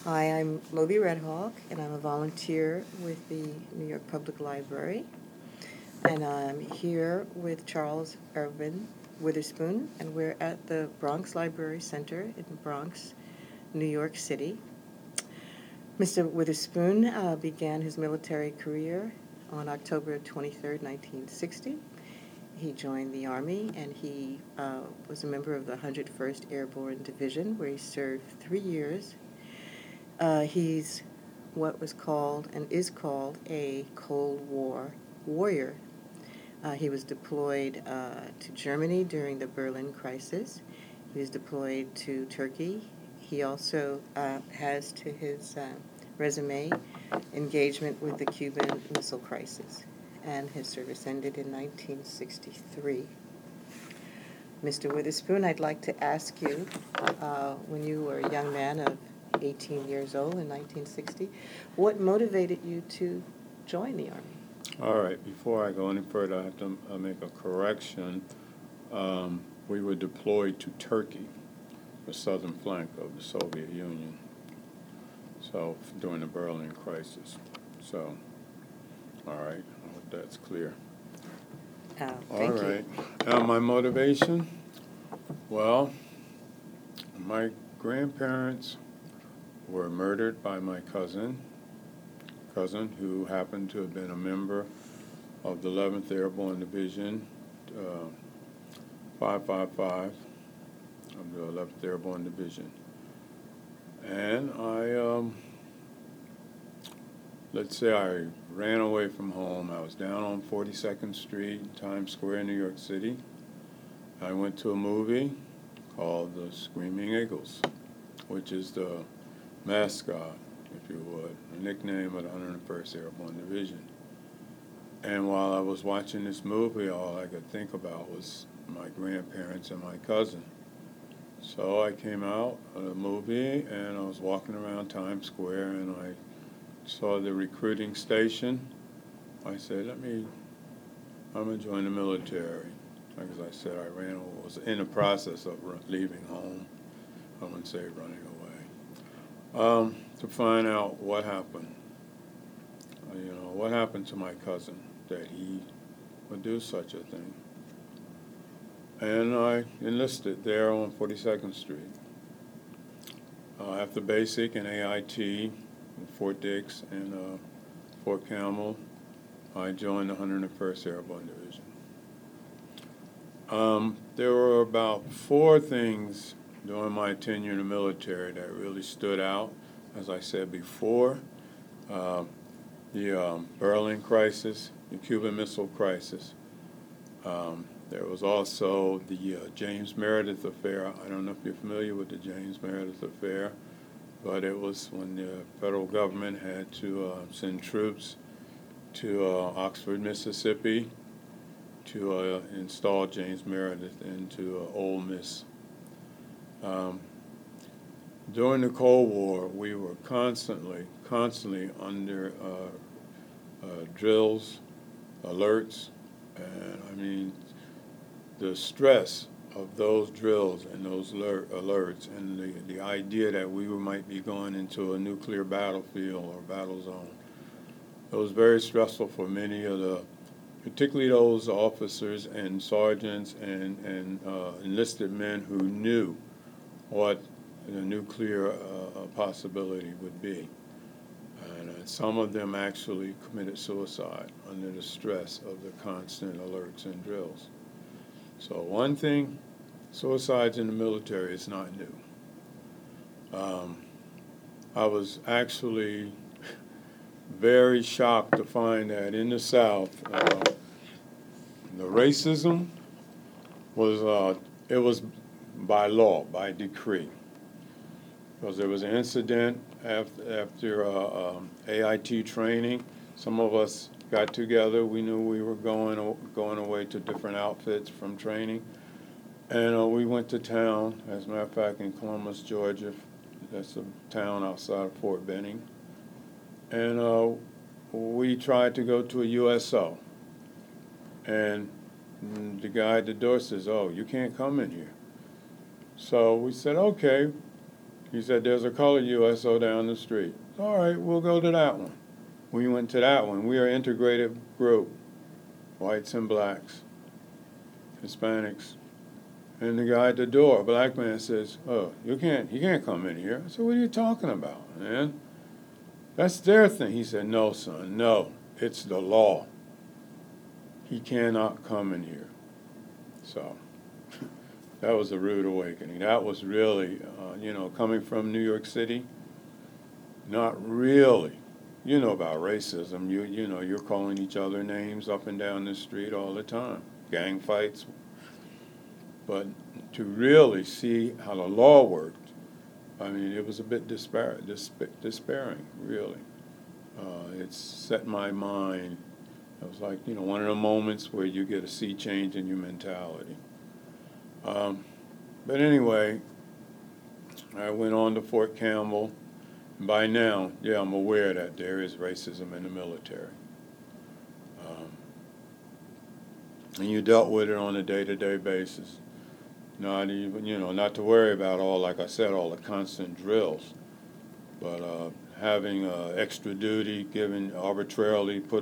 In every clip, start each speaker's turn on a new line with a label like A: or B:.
A: Hi, I'm Moby Redhawk, and I'm a volunteer with the New York Public Library. And I'm here with Charles Irvin Witherspoon, and we're at the Bronx Library Center in Bronx, New York City. Mr. Witherspoon began his military career on October 23rd, 1960. He joined the Army, and he was a member of the 101st Airborne Division, where he served 3 years. He's what was called and is called a Cold War warrior. He was deployed to Germany during the Berlin crisis. He was deployed to Turkey. He also has to his resume engagement with the Cuban Missile Crisis, and his service ended in 1963. Mr. Witherspoon, I'd like to ask you, when you were a young man of 18 years old in 1960, what motivated you to join the Army?
B: All right, before I go any further, I have to make a correction. We were deployed to Turkey, the southern flank of the Soviet Union, so during the Berlin crisis. So, all right, I hope that's clear.
A: Thank you.
B: My motivation? Well, my grandparents were murdered by my cousin who happened to have been a member of the 11th Airborne Division, 555 of the 11th Airborne Division. And let's say I ran away from home. I was down on 42nd Street, Times Square, New York City. I went to a movie called The Screaming Eagles, which is the mascot, if you would, a nickname of the 101st Airborne Division. And while I was watching this movie, all I could think about was my grandparents and my cousin. So I came out of the movie, and I was walking around Times Square, and I saw the recruiting station. I said, I'm going to join the military. Like as I said, I was in the process of leaving home. I wouldn't say running away. To find out what happened. What happened to my cousin that he would do such a thing. And I enlisted there on 42nd Street. After basic and AIT in Fort Dix and Fort Campbell, I joined the 101st Airborne Division. There were about 4 things during my tenure in the military that really stood out. As I said before, the Berlin crisis, the Cuban Missile Crisis. There was also the James Meredith affair. I don't know if you're familiar with the James Meredith affair, but it was when the federal government had to send troops to Oxford, Mississippi to install James Meredith into Ole Miss. During the Cold War, we were constantly under drills, alerts, and the stress of those drills and those alerts and the idea that we might be going into a nuclear battlefield or battle zone. It was very stressful for many of particularly those officers and sergeants and enlisted men who knew what the nuclear possibility would be. And some of them actually committed suicide under the stress of the constant alerts and drills. So one thing, suicides in the military is not new. I was actually very shocked to find that in the South, the racism was by law, by decree. Because there was an incident after AIT training. Some of us got together. We knew we were going away to different outfits from training. And we went to town, as a matter of fact, in Columbus, Georgia. That's a town outside of Fort Benning. And we tried to go to a USO. And the guy at the door says, "Oh, you can't come in here." So we said, "Okay, He said, there's a colored USO down the street. All right, we'll go to that one. We went to that one. We are an integrated group, whites and blacks, Hispanics. And the guy at the door, a black man, says, oh, he can't come in here. I said, what are you talking about, man? That's their thing. He said, no, son, no, it's the law. He cannot come in here. So that was a rude awakening. That was really, coming from New York City, not really. You know about racism. You're calling each other names up and down the street all the time. Gang fights. But to really see how the law worked, I mean, it was a bit despairing, really. It set my mind. It was like, one of the moments where you get a sea change in your mentality. But anyway, I went on to Fort Campbell. By now, I'm aware that there is racism in the military. And you dealt with it on a day-to-day basis. Not even, not to worry about like I said, all the constant drills, but having extra duty given arbitrarily put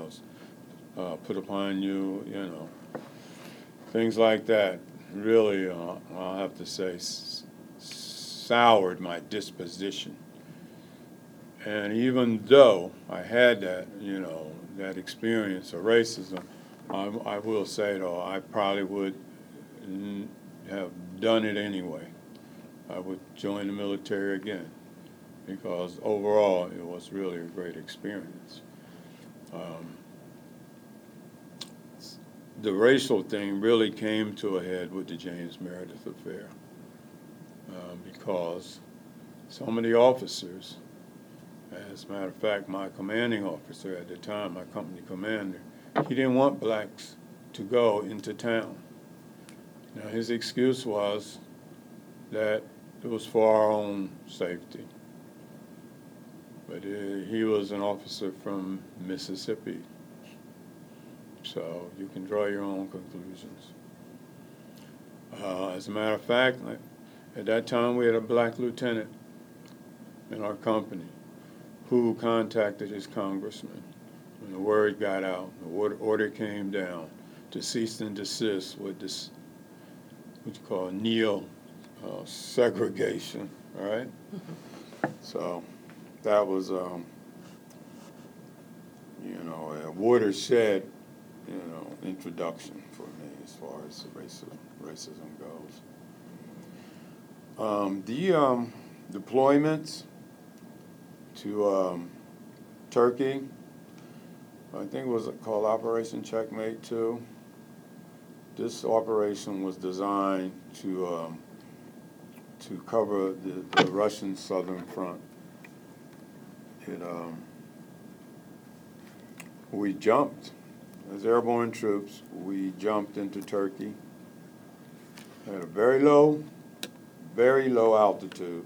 B: upon you, things like that really, I'll have to say, soured my disposition. And even though I had that, that experience of racism, I will say, though, I probably would have done it anyway. I would join the military again because overall it was really a great experience. The racial thing really came to a head with the James Meredith affair because some of the officers, as a matter of fact, my commanding officer at the time, my company commander, he didn't want blacks to go into town. Now, his excuse was that it was for our own safety. But he was an officer from Mississippi, so you can draw your own conclusions. As a matter of fact, at that time we had a black lieutenant in our company who contacted his congressman. When the word got out, the order came down to cease and desist with this, what you call neo-segregation, all right? So that was, a watershed, introduction for me as far as racism goes. The deployments to Turkey, I think it was called Operation Checkmate 2. This operation was designed to cover the Russian southern front. We jumped, as airborne troops, we jumped into Turkey at a very low altitude.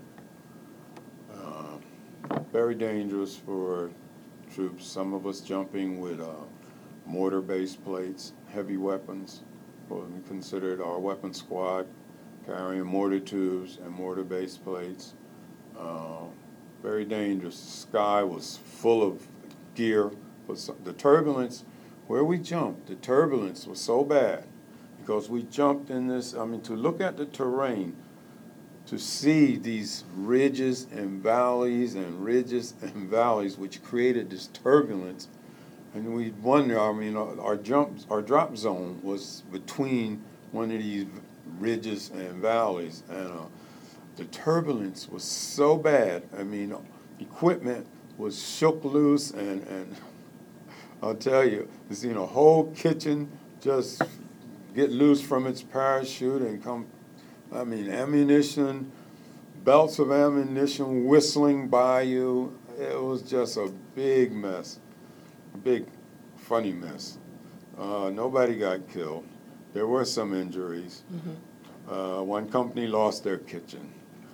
B: Very dangerous for troops, some of us jumping with mortar-based plates, heavy weapons. Well, we considered our weapon squad carrying mortar tubes and mortar-based plates. Very dangerous. The sky was full of gear. But the turbulence, where we jumped, the turbulence was so bad because we jumped in this, to look at the terrain, to see these ridges and valleys which created this turbulence. And we wonder, our drop zone was between one of these ridges and valleys. And the turbulence was so bad. Equipment was shook loose and I'll tell you, a whole kitchen just get loose from its parachute and come, ammunition, belts of ammunition whistling by you. It was just a big mess, a big, funny mess. Nobody got killed. There were some injuries. Mm-hmm. One company lost their kitchen.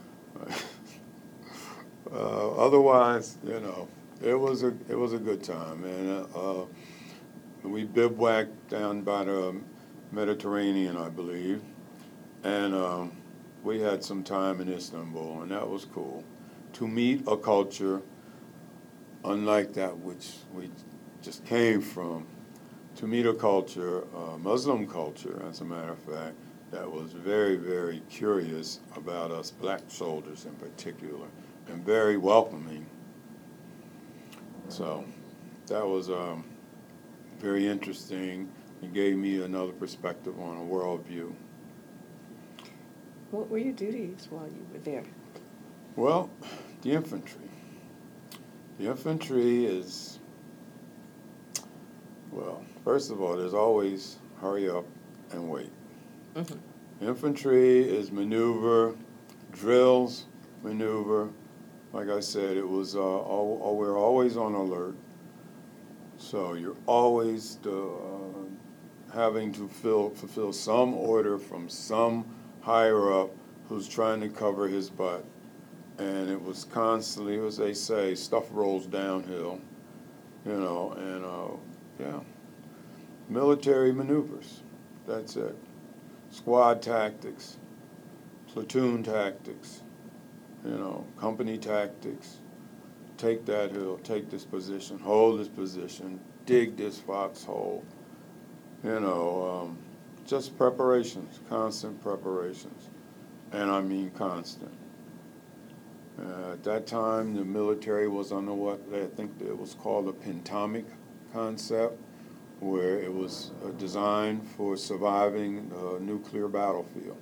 B: Otherwise, it was a good time, and we bivouacked down by the Mediterranean, I believe, and we had some time in Istanbul, and that was cool. To meet a culture unlike that which we just came from, to meet a culture, a Muslim culture, as a matter of fact, that was very, very curious about us black soldiers in particular, and very welcoming. So that was very interesting. It gave me another perspective on a worldview.
A: What were your duties while you were there?
B: Well, the infantry. The infantry is, well, first of all, there's always hurry up and wait.
A: Mm-hmm.
B: Infantry is maneuver, drills, maneuver. Like I said, it was we're always on alert. So you're always having to fulfill some order from some higher up who's trying to cover his butt. And it was constantly, as they say, stuff rolls downhill, yeah. Military maneuvers, that's it. Squad tactics, platoon tactics, company tactics. Take that hill, take this position, hold this position, dig this foxhole. Just preparations, constant preparations. And I mean constant. At that time, the military was under what I think it was called a pentomic concept, where it was designed for surviving a nuclear battlefield.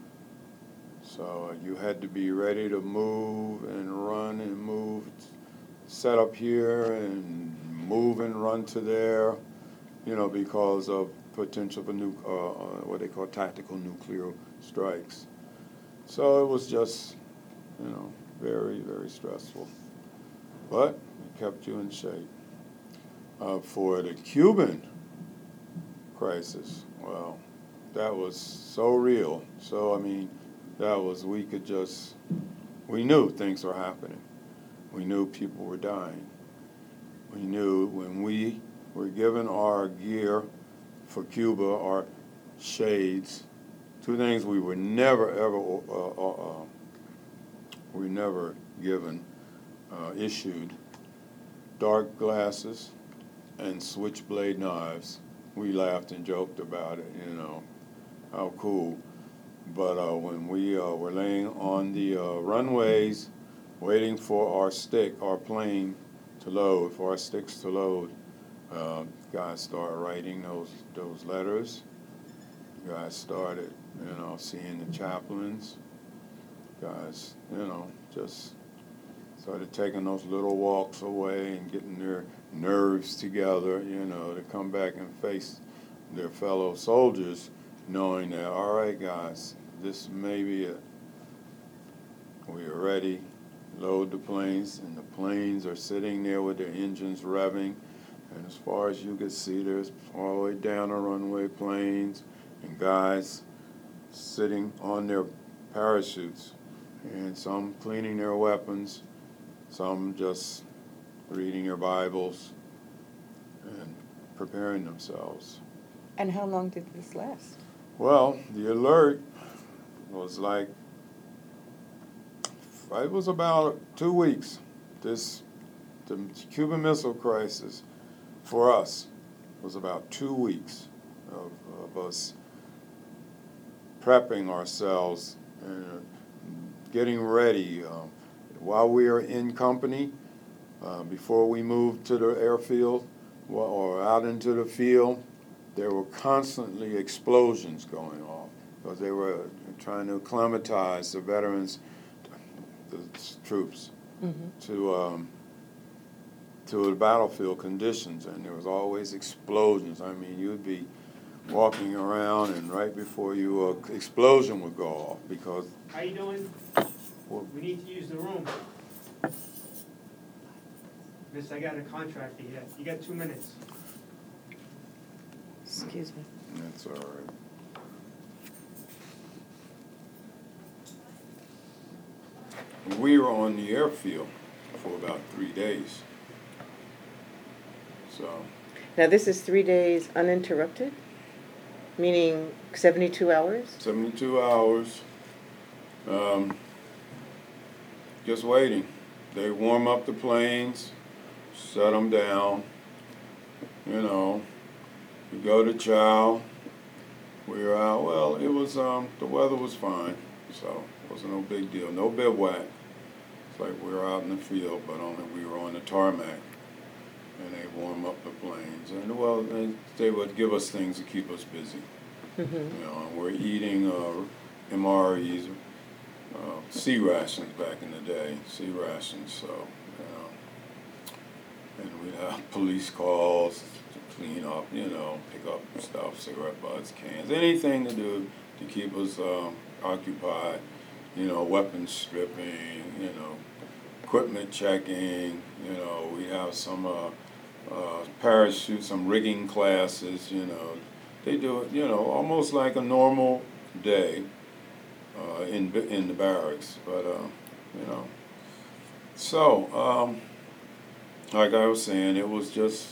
B: So you had to be ready to move and run and move, set up here and move and run to there, because of potential for what they call tactical nuclear strikes. So it was just, very, very stressful. But it kept you in shape. For the Cuban crisis, well, that was so real. So, we knew things were happening. We knew people were dying. We knew when we were given our gear for Cuba, our shades, two things we were never, ever given, issued, dark glasses and switchblade knives. We laughed and joked about it, how cool. But when we were laying on the runways, waiting for our plane to load, for our sticks to load, guys started writing those letters. Guys started, seeing the chaplains. Guys, just started taking those little walks away and getting their nerves together, to come back and face their fellow soldiers, knowing that, all right, guys, this may be it. We are ready. Load the planes, and the planes are sitting there with their engines revving. And as far as you can see, there's all the way down the runway planes and guys sitting on their parachutes, and some cleaning their weapons, some just reading their Bibles and preparing themselves.
A: And how long did this last?
B: Well, the alert was it was about 2 weeks. The Cuban Missile Crisis, for us, was about 2 weeks of us prepping ourselves and getting ready. While we were in company, before we moved to the airfield or out into the field, there were constantly explosions going off because they were trying to acclimatize the veterans, the troops, mm-hmm. to the battlefield conditions, and there was always explosions. You'd be walking around, and right before you, an explosion would go off because.
C: How you doing? We need to use the room. Miss, I got a contractor here. You got 2 minutes.
A: Excuse me.
B: That's all right. We were on the airfield for about 3 days. So.
A: Now this is 3 days uninterrupted, meaning 72 hours?
B: 72 hours. Um, just waiting. They warm up the planes, set them down. You know, we go to chow. We were out. Well, it was the weather was fine, so it wasn't no big deal. No bivouac. It's like we were out in the field, but only we were on the tarmac, and they warm up the planes. And well, they would give us things to keep us busy.
A: Mm-hmm.
B: You know, and we're eating MREs, sea rations back in the day, sea rations. So, you know, and we'd have police calls to clean up, you know, pick up stuff, cigarette butts, cans, anything to do to keep us occupied. You know, weapons stripping, you know, equipment checking. You know, we have some parachute, some rigging classes. You know, they do it, you know, almost like a normal day in the barracks. But you know, so like I was saying, it was just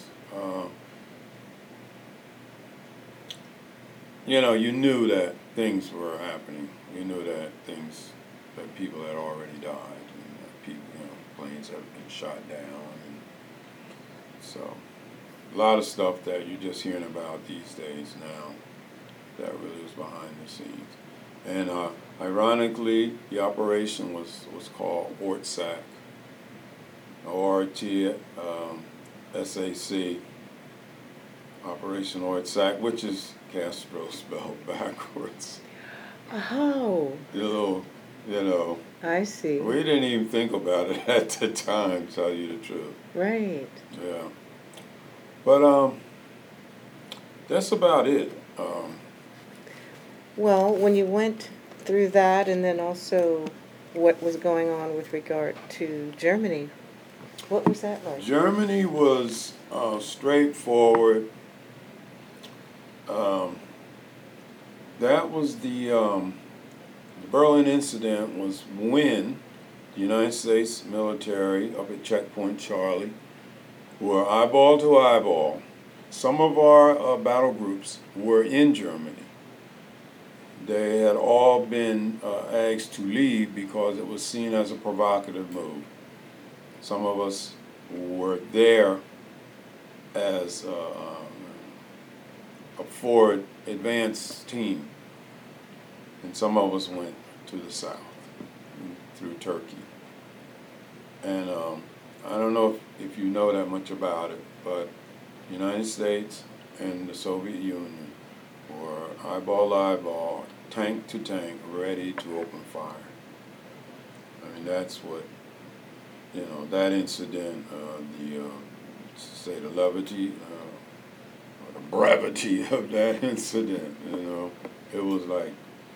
B: you know, you knew that things were happening. You knew that people had already died, and that people, you know, planes had been shot down, and so a lot of stuff that you're just hearing about these days now that really was behind the scenes. And ironically, the operation was called ORTSAC, ORTSAC, Operation ORTSAC, which is Castro spelled backwards.
A: Oh.
B: You know,
A: I see.
B: we didn't even think about it at the time, to tell you the truth.
A: Right.
B: Yeah. But that's about it.
A: Well, when you went through that, and then also what was going on with regard to Germany, what was that like?
B: Germany was straightforward. That was the Berlin incident was when the United States military up at Checkpoint Charlie were eyeball to eyeball. Some of our battle groups were in Germany. They had all been asked to leave because it was seen as a provocative move. Some of us were there as a forward advance team, and some of us went to the south through Turkey. And I don't know if you know that much about it, but the United States and the Soviet Union were eyeball to eyeball, tank to tank, ready to open fire. I mean, that's what, you know, that incident, the levity, or the brevity of that incident, you know, it was like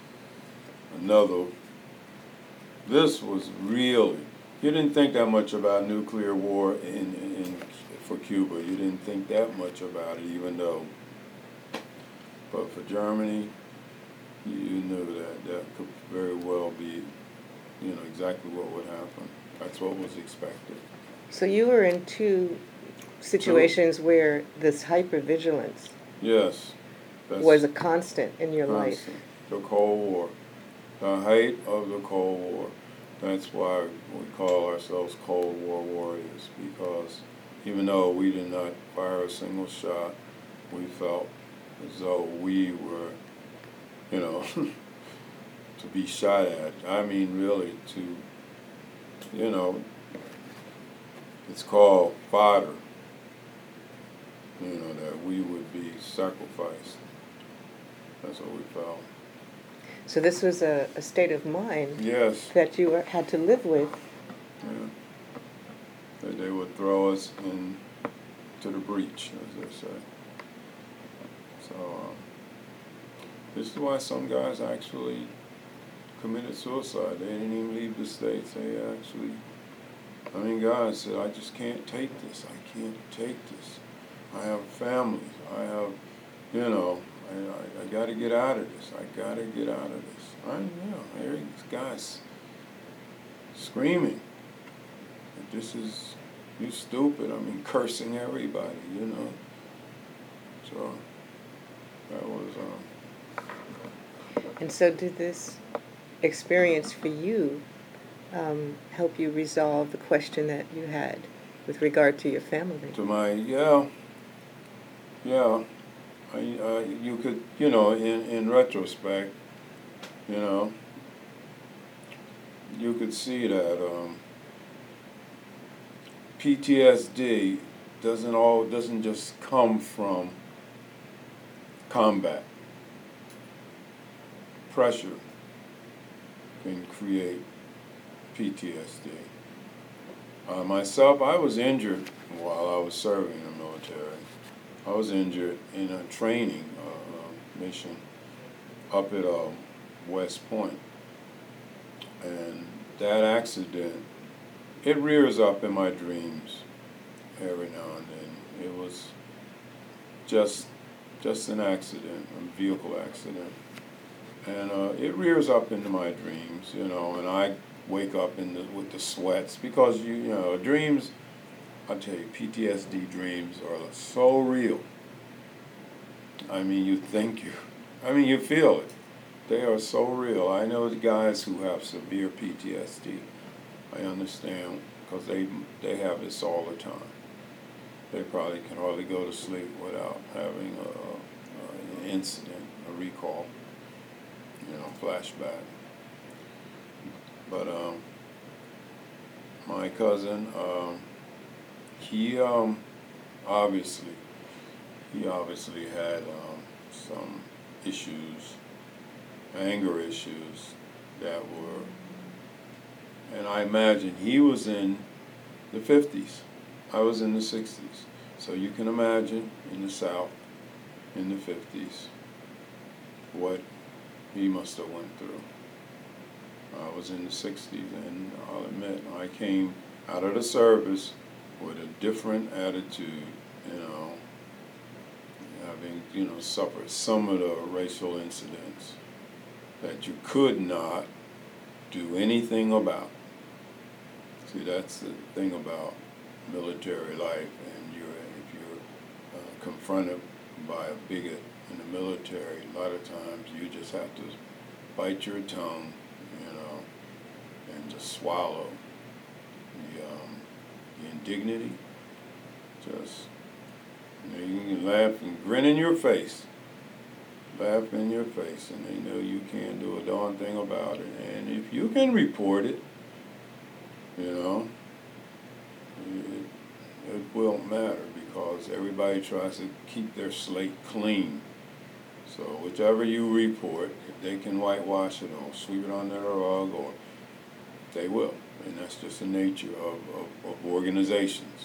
B: this was really, you didn't think that much about nuclear war for Cuba. You didn't think that much about it, even though, but for Germany, you knew that could very well be, you know, exactly what would happen. That's what was expected.
A: So you were in two situations where this hypervigilance
B: Yes.
A: was a constant in your life.
B: The Cold War. The height of the Cold War. That's why we call ourselves Cold War warriors, because even though we did not fire a single shot, we felt as though we were, you know, to be shot at. I mean, really, to, you know, it's called fodder, you know, that we would be sacrificed. That's what we felt.
A: So this was a state of mind
B: Yes.
A: that you had to live with.
B: Yeah. That they would throw us into the breach, as they say. So this is why some guys actually committed suicide. They didn't even leave the States. They actually, I mean, guys said, I just can't take this. I can't take this. I have families. I have, you know, I got to get out of this. I got to get out of this. I hear these guys screaming. This is, you stupid. I mean, cursing everybody, you know. So that was.
A: And so did this experience for you help you resolve the question that you had with regard to your family?
B: To my, yeah, you could, in retrospect, you could see that PTSD doesn't just come from combat. Pressure can create PTSD. Myself, I was injured while I was serving in the military. I was injured in a training mission up at West Point. And that accident, it rears up in my dreams every now and then. It was just an accident, a vehicle accident. And it rears up into my dreams, and I wake up with the sweats because, dreams, I tell you, PTSD dreams are so real. I mean, you feel it. They are so real. I know the guys who have severe PTSD. I understand because they have this all the time. They probably can hardly go to sleep without having an incident, a recall, flashback. But my cousin, he obviously had some issues, anger issues that were, and I imagine he was in the 50s. I was in the 60s. So you can imagine in the South in the 50s what he must have went through. I was in the 60s, and I'll admit I came out of the service with a different attitude, having, suffered some of the racial incidents that you could not do anything about. See, that's the thing about military life, and if you're confronted by a bigot in the military, a lot of times you just have to bite your tongue, and just swallow the indignity. Just, you can laugh and grin in your face. Laugh in your face, and they know you can't do a darn thing about it. And if you can report it, it won't matter because everybody tries to keep their slate clean. So whichever you report, if they can whitewash it or sweep it under the rug, or they will. And that's just the nature of organizations.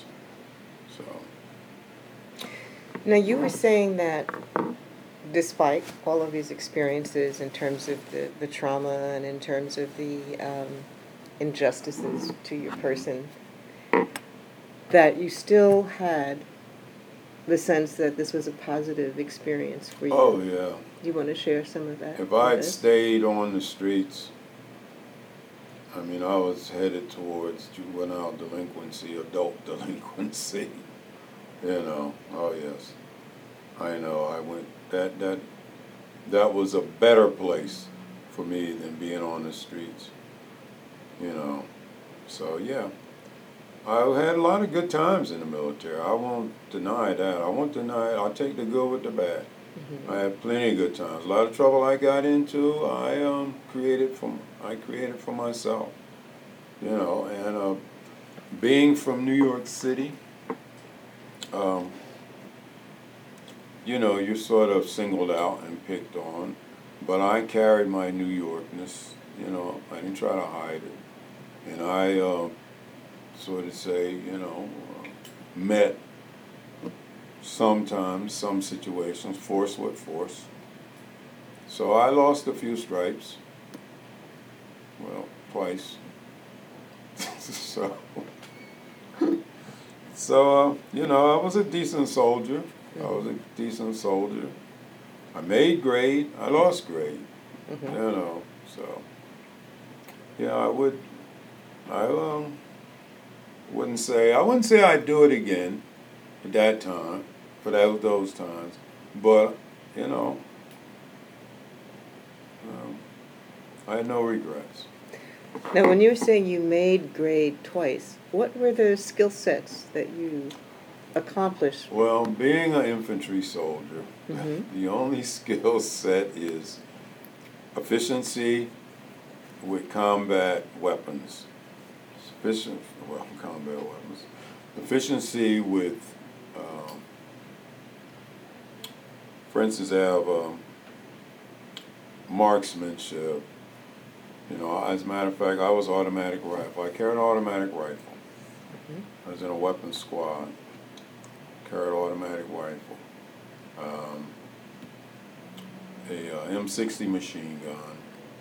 B: So.
A: Now, you were saying that despite all of these experiences in terms of the trauma and in terms of the injustices to your person, that you still had the sense that this was a positive experience for you.
B: Oh, yeah.
A: You want to share some of that?
B: If I had stayed on the streets, I was headed towards juvenile delinquency, adult delinquency. Oh yes. I know, I went, that was a better place for me than being on the streets. So yeah. I had a lot of good times in the military. I won't deny that. I won't deny it. I'll take the good with the bad. Mm-hmm. I had plenty of good times. A lot of trouble I got into, I created for myself. And being from New York City, you're sort of singled out and picked on. But I carried my New Yorkness. I didn't try to hide it. And I sort of say, met sometimes, some situations, force with force. So I lost a few stripes. Well, twice. So, I was a decent soldier. I made grade. I lost grade. Mm-hmm. So, yeah, I wouldn't say I'd do it again at that time, for those times. But,
D: I had no regrets.
A: Now, when you were saying you made grade twice, what were the skill sets that you accomplished?
D: Well, being an infantry soldier,
A: Mhm.
D: the only skill set is efficiency with combat weapons. Combat weapons. Efficiency with, for instance, I have marksmanship. You know, as a matter of fact, I was automatic rifle. I carried an automatic rifle. I was in a weapons squad. Carried automatic rifle. A M60 machine gun.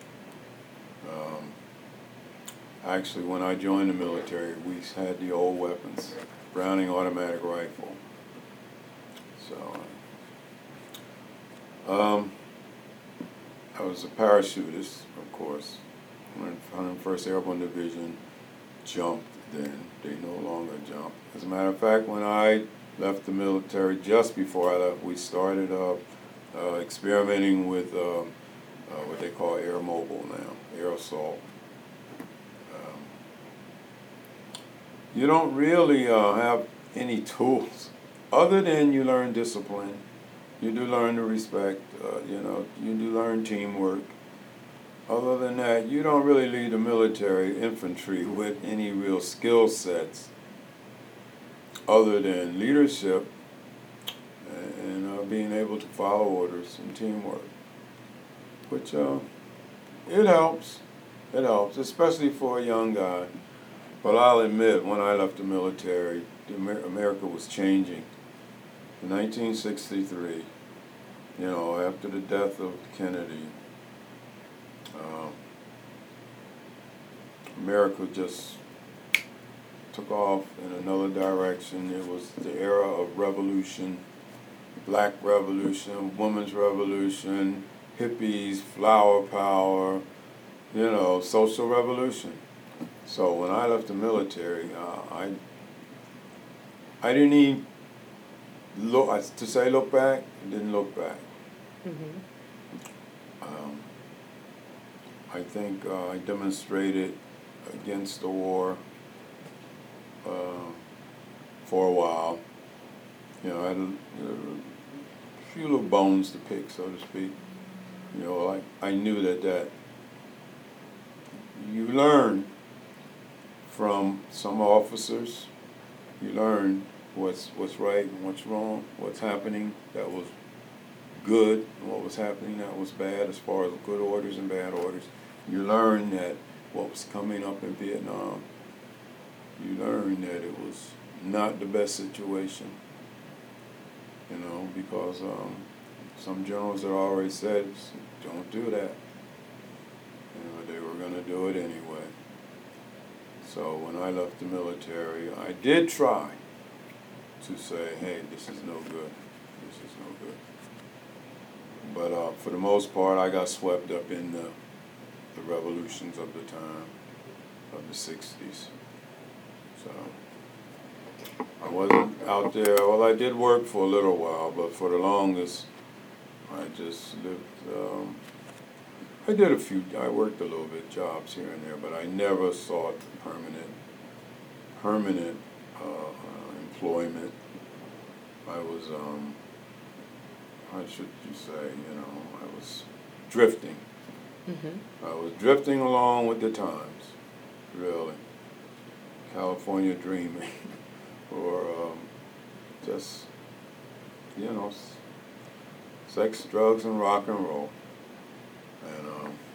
D: Actually, when I joined the military, we had the old weapons, Browning automatic rifle. So, I was a parachutist, of course. 101st Airborne Division jumped then. They no longer jump. As a matter of fact, when I left the military, just before I left, we started experimenting with what they call air mobile now, air assault. You don't really have any tools other than you learn discipline. You do learn to respect, you do learn teamwork. Other than that, you don't really leave the military infantry with any real skill sets other than leadership and being able to follow orders and teamwork, which it helps. It helps, especially for a young guy. But I'll admit, when I left the military, America was changing. In 1963, after the death of Kennedy, America just took off in another direction. It was the era of revolution, black revolution, women's revolution, hippies, flower power, social revolution. So when I left the military, I didn't even look back. I didn't look back.
A: Mhm.
D: I think I demonstrated against the war for a while. I had a few little bones to pick, so to speak. I knew that you learn from some officers. You learn what's right and what's wrong, what's happening that was good and what was happening that was bad, as far as good orders and bad orders. You learn that what was coming up in Vietnam, you learn that it was not the best situation, because some generals had already said, don't do that. They were going to do it anyway. So when I left the military, I did try to say, hey, this is no good. This is no good. But for the most part, I got swept up in the revolutions of the time, of the 60s. So I wasn't out there. Well, I did work for a little while, but for the longest, I just lived. I worked a little bit, jobs here and there, but I never sought permanent employment. I was, how should you say, I was drifting.
A: Mhm.
D: I was drifting along with the times, really. California dreaming, or just, sex, drugs, and rock and roll. And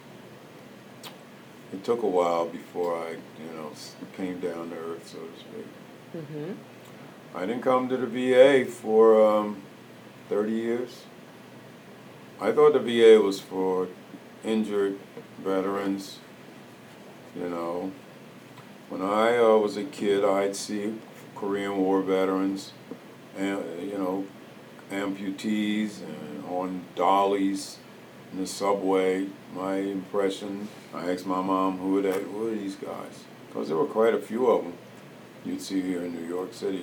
D: it took a while before I, came down to earth, so to speak.
A: Mhm.
D: I didn't come to the VA for 30 years. I thought the VA was for injured veterans. When I was a kid, I'd see Korean War veterans, and amputees and on dollies in the subway. My impression, I asked my mom, who are these guys? Because there were quite a few of them you'd see here in New York City.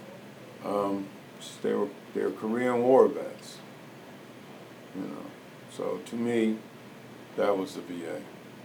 D: They're Korean War vets. So to me, that was the VA.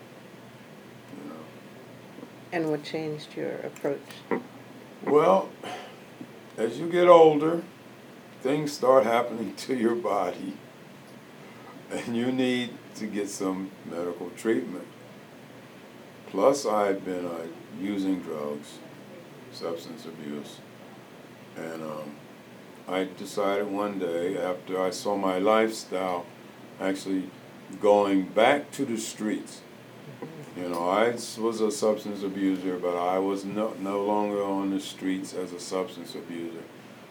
A: And what changed your approach?
D: Well, as you get older, things start happening to your body, and you need to get some medical treatment. Plus, I had been using drugs, substance abuse, and I decided one day after I saw my lifestyle actually going back to the streets. You know, I was a substance abuser, but I was no longer on the streets as a substance abuser.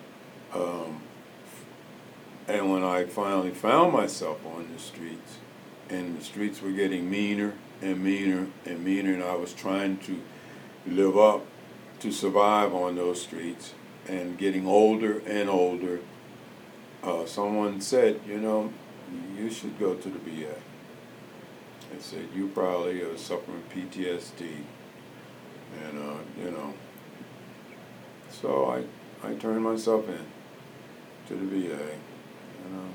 D: And when I finally found myself on the streets, and the streets were getting meaner and meaner and meaner, and I was trying to live up to survive on those streets, and getting older and older, someone said, you know, you should go to the VA. They said, you probably are suffering PTSD. And, you know, so I turned myself in to the VA. You know,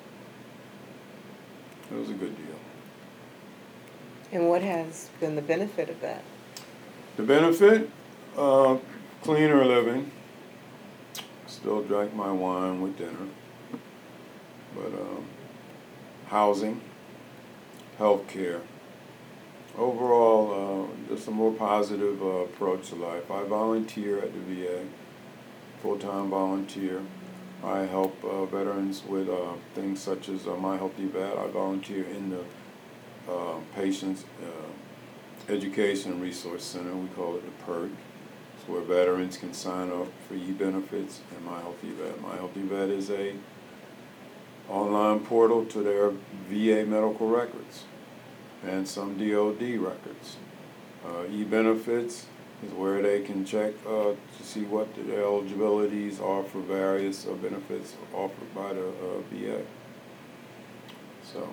D: it was a good deal.
A: And what has been the benefit of that?
D: The benefit, cleaner living. Still drank my wine with dinner. But housing, health care. Overall, just a more positive approach to life. I volunteer at the VA, full-time volunteer. I help veterans with things such as My Healthy Vet. I volunteer in the Patients Education Resource Center. We call it the PERT. It's where veterans can sign up for e-benefits and My Healthy Vet. My Healthy Vet is a online portal to their VA medical records and some DOD records. E-benefits is where they can check to see what their eligibilities are for various benefits offered by the VA. So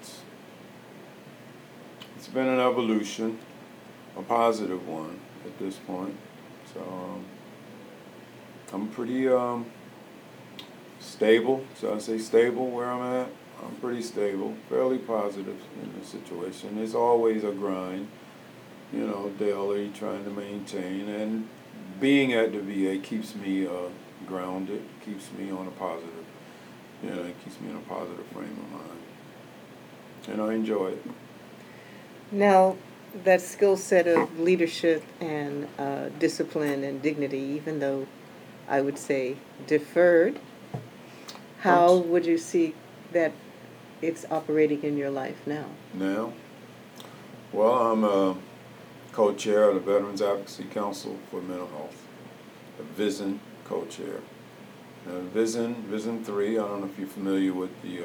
D: it's been an evolution, a positive one at this point. So I'm pretty stable. So I say stable where I'm at. I'm pretty stable, fairly positive in the situation. It's always a grind, you know, daily trying to maintain, and being at the VA keeps me grounded, keeps me on a positive, you know, it keeps me in a positive frame of mind, and I enjoy it.
A: Now, that skill set of leadership and discipline and dignity, even though I would say deferred, how would you see that it's operating in your life now?
D: Now, well, I'm a co-chair of the Veterans Advocacy Council for Mental Health, a VISN co-chair. VISN 3, I don't know if you're familiar with the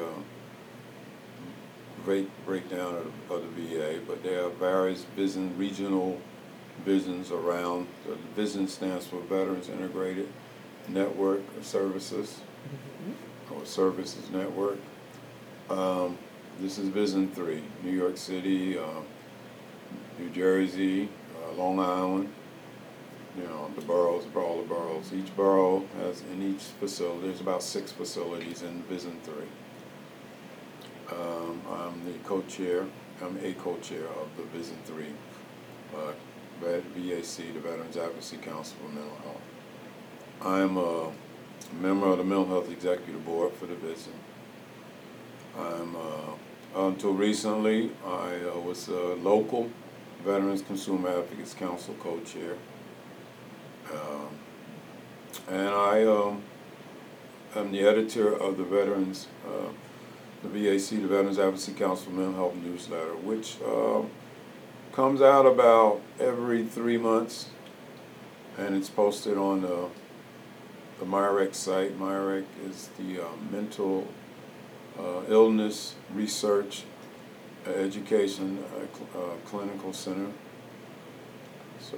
D: breakdown of the VA, but there are various VISN, regional VISNs around. So the VISN stands for Veterans Integrated Network of Services, or Services Network. This is VISN 3, New York City, New Jersey, Long Island, you know, the boroughs, all the boroughs. Each borough has, in each facility, there's about 6 facilities in VISN 3. I'm the co-chair, I'm a co-chair of the VISN 3, VAC, the Veterans Advocacy Council for Mental Health. I'm a member of the Mental Health Executive Board for the VISN. Until recently, I was a local Veterans Consumer Advocates Council co-chair. And I am the editor of the Veterans, the VAC, the Veterans Advocacy Council for Mental Health newsletter, which comes out about every 3 months, and it's posted on the MIREC site. MIREC is the Mental Illness Research Education Clinical Center. So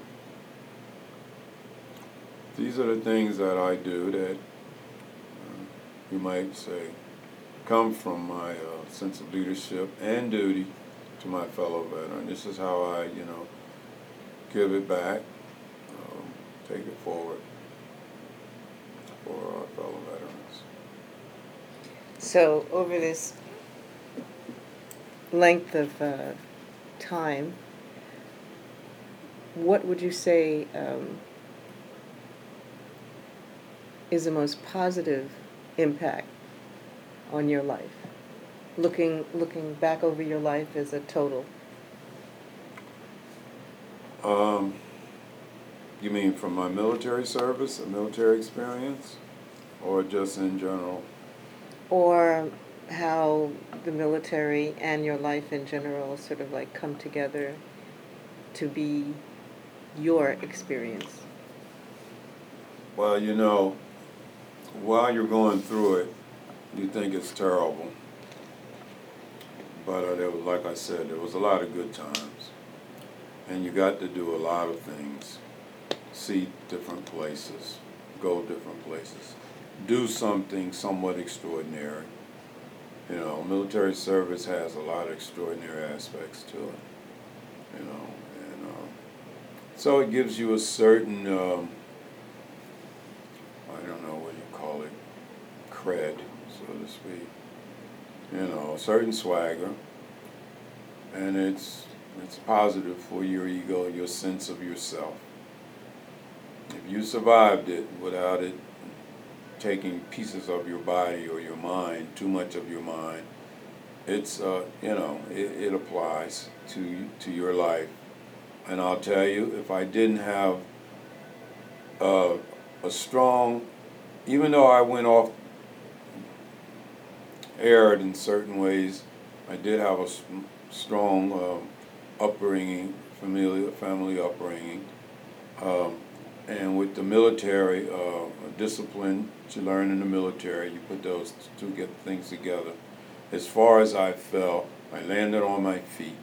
D: these are the things that I do that you might say come from my sense of leadership and duty to my fellow veteran. This is how I, you know, give it back, take it forward for our fellow veterans.
A: So over this length of time, what would you say is the most positive impact on your life? Looking back over your life as a total.
D: You mean from my military service, a military experience, or just in general?
A: Or how the military and your life in general sort of like come together to be your experience.
D: Well, while you're going through it, you think it's terrible. But there was, like I said, there was a lot of good times. And you got to do a lot of things. See different places, go different places, do something somewhat extraordinary. Military service has a lot of extraordinary aspects to it, and so it gives you a certain, I don't know what you call it, cred, so to speak, a certain swagger, and it's positive for your ego, your sense of yourself. If you survived it without it taking pieces of your body or your mind, too much of your mind, it's it applies to your life. And I'll tell you, if I didn't have a strong, even though I went off aired in certain ways, I did have a strong upbringing, family upbringing. And with the military, discipline that you learn in the military, you put those two things together. As far as I fell, I landed on my feet.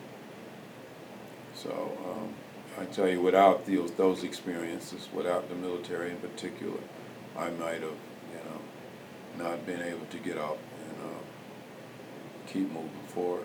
D: So I tell you, without those experiences, without the military in particular, I might have, not been able to get up and keep moving forward.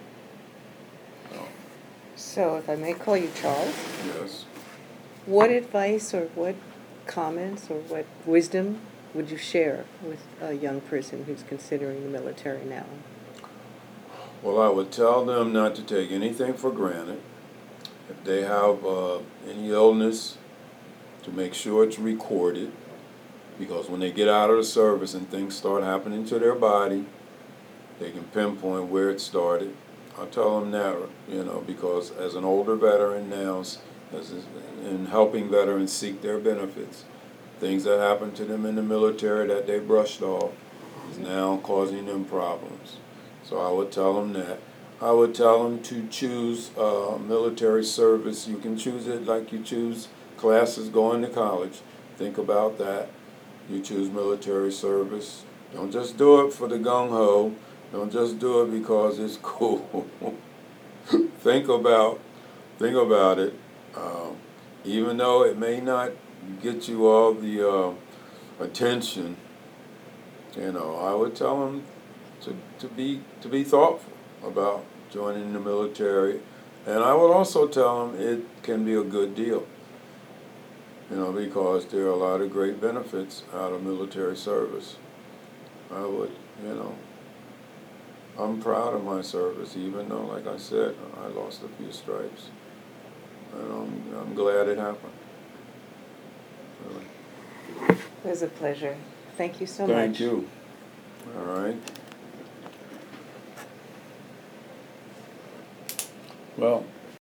A: So if I may call you Charles,
D: Yes.
A: what advice or what comments or what wisdom would you share with a young person who's considering the military now?
D: Well, I would tell them not to take anything for granted. If they have any illness, to make sure it's recorded, because when they get out of the service and things start happening to their body, they can pinpoint where it started. I'll tell them that, because as an older veteran now, in helping veterans seek their benefits, things that happened to them in the military that they brushed off is now causing them problems. So I would tell them that. I would tell them to choose military service. You can choose it like you choose classes going to college. Think about that. You choose military service. Don't just do it for the gung-ho. Don't just do it because it's cool. Think about it. Even though it may not get you all the attention, I would tell them to be thoughtful about joining the military, and I would also tell them it can be a good deal. Because there are a lot of great benefits out of military service. I would, I'm proud of my service, even though, like I said, I lost a few stripes. And I'm glad it happened. Really.
A: It was a pleasure. Thank you so much.
D: Thank you. All right.
B: Well,